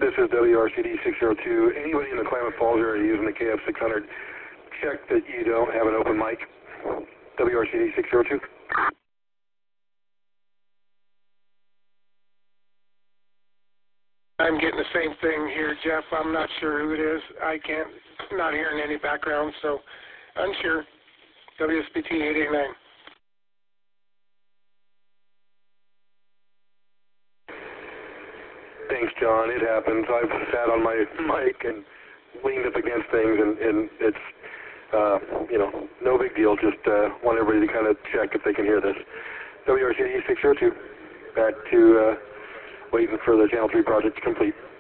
This is WRCD 602. Anybody in the Klamath Falls area using the KF600, check that you don't have an open mic. WRCD 602. I'm getting the same thing here, Jeff. I'm not sure who it is. Not hearing any background, so unsure. WSBT 889. Thanks, John. It happens. I've sat on my mic and leaned up against things, and it's, no big deal. Just want everybody to kind of check if they can hear this. WRCD 602. Back to waiting for the Channel 3 project to complete.